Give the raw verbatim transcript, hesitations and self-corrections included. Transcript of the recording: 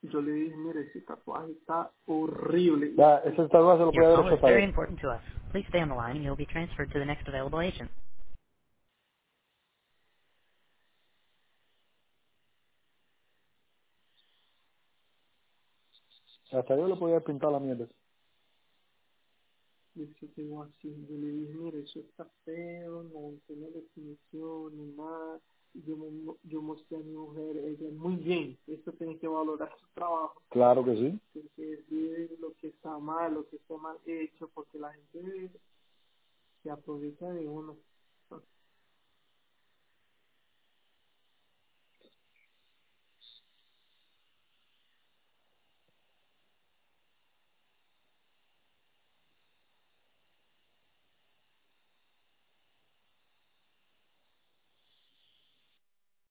Yo le dije, mire, ese tatuaje está horrible. Ya, ese tatuaje se lo Your puede haber call hecho is very saber. important to us. Please stay on the line and you'll be transferred to the next available agent. Hasta yo le podía haber pintado la mierda. Y se quedó así. Yo le dije, mire, eso está feo, no tiene definición ni nada. Y Yo, mo- yo mostré a mi mujer, ella, muy bien, esto tiene que valorar su trabajo. Claro que sí. Tiene que decir lo que está mal, lo que está mal hecho, porque la gente se aprovecha de uno.